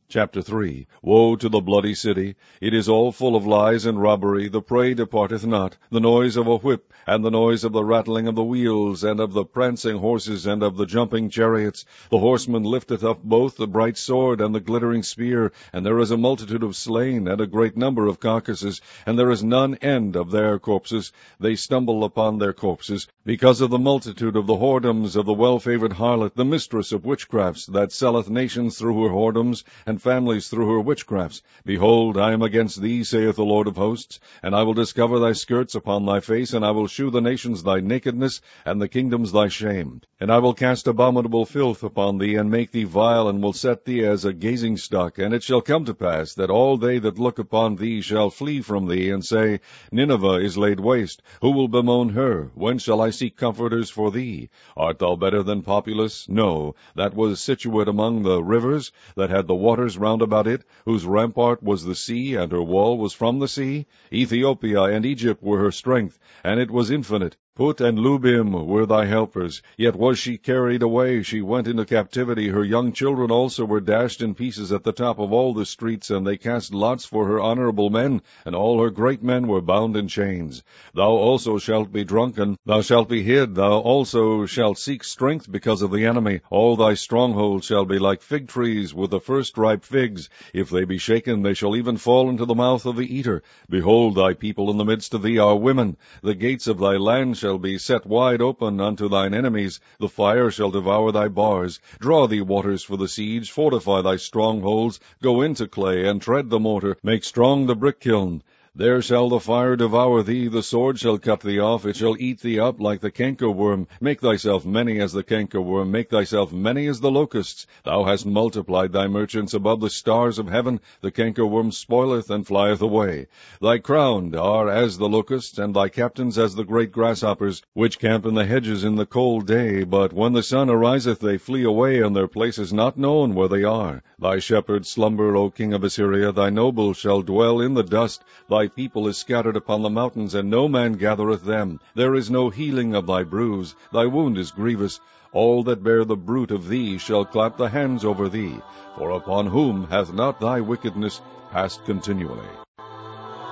Chapter 3. Woe to the bloody city! It is all full of lies and robbery. The prey departeth not. The noise of a whip, and the noise of the rattling of the wheels, and of the prancing horses, and of the jumping chariots. The horseman lifteth up both the bright sword and the glittering spear, and there is a multitude of slain, and a great number of carcasses, and there is none end of their corpses. They stumble upon their corpses, because of the multitude of the whoredoms of the well-favored harlot, the mistress of witchcrafts, that selleth nations through her whoredoms, and families through her witchcrafts. Behold, I am against thee, saith the Lord of hosts, and I will discover thy skirts upon thy face, and I will shew the nations thy nakedness, and the kingdoms thy shame. And I will cast abominable filth upon thee, and make thee vile, and will set thee as a gazing stock. And it shall come to pass, that all they that look upon thee shall flee from thee, and say, Nineveh is laid waste. Who will bemoan her? When shall I seek comforters for thee? Art thou better than Populus? No, that was situate among the rivers, that had the waters round about it, whose rampart was the sea, and her wall was from the sea. Ethiopia and Egypt were her strength, and it was infinite. Put and Lubim were thy helpers, yet was she carried away. She went into captivity. Her young children also were dashed in pieces at the top of all the streets, and they cast lots for her honorable men, and all her great men were bound in chains. Thou also shalt be drunken, thou shalt be hid, thou also shalt seek strength because of the enemy. All thy strongholds shall be like fig trees with the first ripe figs. If they be shaken, they shall even fall into the mouth of the eater. Behold, thy people in the midst of thee are women. The gates of thy land shall be set wide open unto thine enemies. The fire shall devour thy bars. Draw thee waters for the siege. Fortify thy strongholds. Go into clay, and tread the mortar. Make strong the brick kiln. There shall the fire devour thee, the sword shall cut thee off, it shall eat thee up like the cankerworm. Make thyself many as the cankerworm, make thyself many as the locusts. Thou hast multiplied thy merchants above the stars of heaven. The cankerworm spoileth and flieth away. Thy crowned are as the locusts, and thy captains as the great grasshoppers, which camp in the hedges in the cold day. But when the sun ariseth, they flee away, and their place is not known where they are. Thy shepherds slumber, O king of Assyria. Thy nobles shall dwell in the dust. Thy people is scattered upon the mountains, and no man gathereth them. There is no healing of thy bruise. Thy wound is grievous. All that bear the bruit of thee shall clap the hands over thee. For upon whom hath not thy wickedness passed continually?